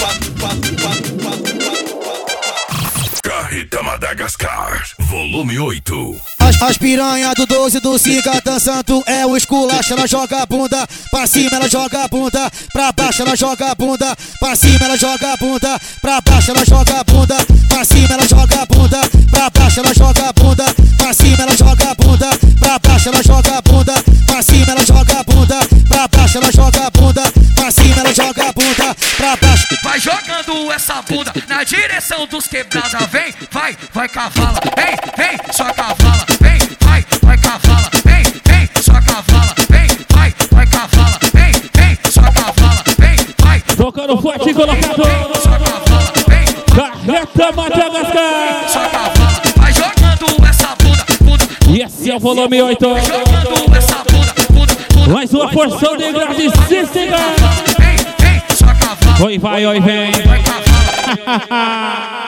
Carreta Madagascar, volume 8. As piranha do 12 do 5 dançando é o esculacho. Ela joga a bunda pra cima, ela joga a bunda pra baixo, ela joga a bunda pra cima, ela joga a bunda pra baixo, ela joga a bunda pra cima, ela joga a bunda pra baixo, ela joga a bunda pra cima, ela joga a bunda pra baixo, ela joga a bunda pra cima, ela joga a bunda pra baixo, ela joga a bunda pra cima, ela joga a bunda pra baixo. Vai jogando essa bunda na direção dos quebrada, vem, vai cavala, vem, só cavala, vem, vai cavala, vem, só cavala, vem, vai cavala, vem, só cavala, vem, tocando forte, colocado, só cavala, vem, Carreta Madagascar, só cavala, vai jogando essa bunda, e esse é o volume 8, jogando essa bunda, mais uma porção de grande sistema, vem, só cavala, oi vai, oi vem. vai cavala.